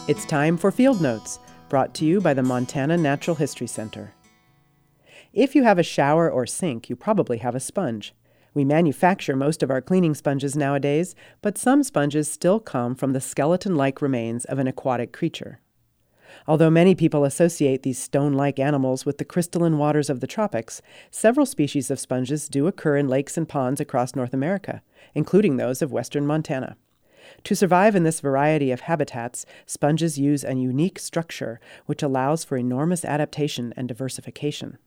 It's time for Field Notes, brought to you by the Montana Natural History Center. If you have a shower or sink, you probably have a sponge. We manufacture most of our cleaning sponges nowadays, but some sponges still come from the skeleton-like remains of an aquatic creature. Although many people associate these stone-like animals with the crystalline waters of the tropics, several species of sponges do occur in lakes and ponds across North America, including those of western Montana. To survive in this variety of habitats, sponges use a unique structure which allows for enormous adaptation and diversification.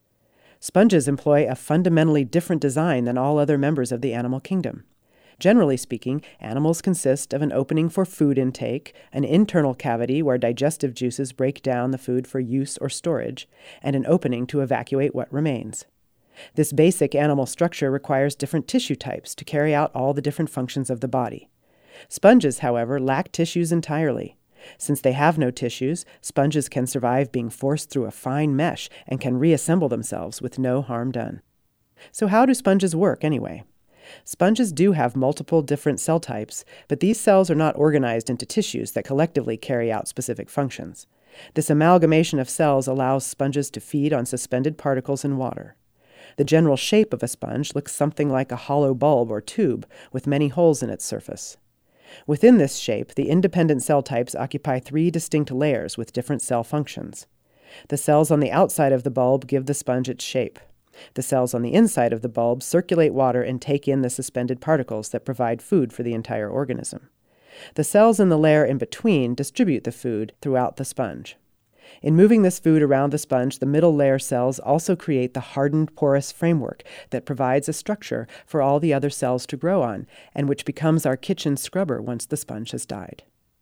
Sponges employ a fundamentally different design than all other members of the animal kingdom. Generally speaking, animals consist of an opening for food intake, an internal cavity where digestive juices break down the food for use or storage, and an opening to evacuate what remains. This basic animal structure requires different tissue types to carry out all the different functions of the body. Sponges, however, lack tissues entirely. Since they have no tissues, sponges can survive being forced through a fine mesh and can reassemble themselves with no harm done. So how do sponges work anyway? Sponges do have multiple different cell types, but these cells are not organized into tissues that collectively carry out specific functions. This amalgamation of cells allows sponges to feed on suspended particles in water. The general shape of a sponge looks something like a hollow bulb or tube with many holes in its surface. Within this shape, the independent cell types occupy three distinct layers with different cell functions. The cells on the outside of the bulb give the sponge its shape. The cells on the inside of the bulb circulate water and take in the suspended particles that provide food for the entire organism. The cells in the layer in between distribute the food throughout the sponge. In moving this food around the sponge, the middle layer cells also create the hardened porous framework that provides a structure for all the other cells to grow on, and which becomes our kitchen scrubber once the sponge has died.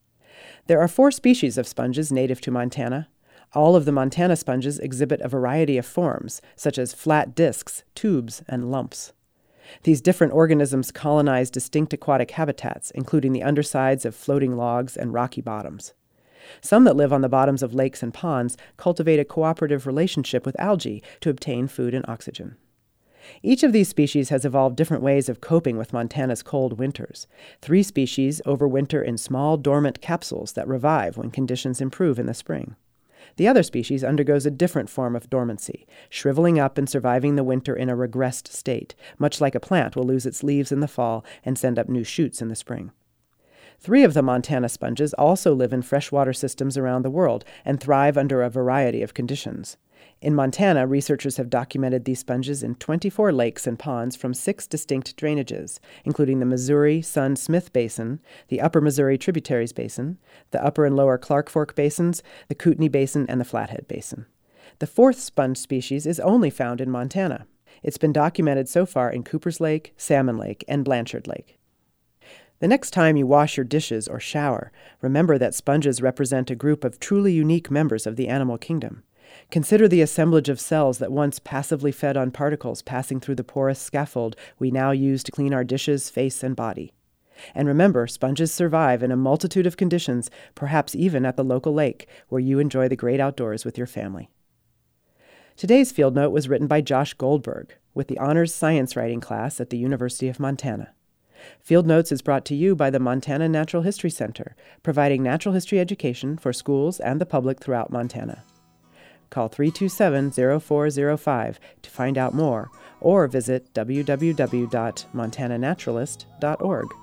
There are 4 species of sponges native to Montana. All of the Montana sponges exhibit a variety of forms, such as flat discs, tubes, and lumps. These different organisms colonize distinct aquatic habitats, including the undersides of floating logs and rocky bottoms. Some that live on the bottoms of lakes and ponds cultivate a cooperative relationship with algae to obtain food and oxygen. Each of these species has evolved different ways of coping with Montana's cold winters. 3 species overwinter in small, dormant capsules that revive when conditions improve in the spring. The other species undergoes a different form of dormancy, shriveling up and surviving the winter in a regressed state, much like a plant will lose its leaves in the fall and send up new shoots in the spring. 3 of the Montana sponges also live in freshwater systems around the world and thrive under a variety of conditions. In Montana, researchers have documented these sponges in 24 lakes and ponds from 6 distinct drainages, including the Missouri-Sun-Smith Basin, the Upper Missouri Tributaries Basin, the Upper and Lower Clark Fork Basins, the Kootenai Basin, and the Flathead Basin. The 4th sponge species is only found in Montana. It's been documented so far in Cooper's Lake, Salmon Lake, and Blanchard Lake. The next time you wash your dishes or shower, remember that sponges represent a group of truly unique members of the animal kingdom. Consider the assemblage of cells that once passively fed on particles passing through the porous scaffold we now use to clean our dishes, face, and body. And remember, sponges survive in a multitude of conditions, perhaps even at the local lake, where you enjoy the great outdoors with your family. Today's Field Note was written by Josh Goldberg, with the Honors Science Writing class at the University of Montana. Field Notes is brought to you by the Montana Natural History Center, providing natural history education for schools and the public throughout Montana. Call 327-0405 to find out more, or visit www.montananaturalist.org.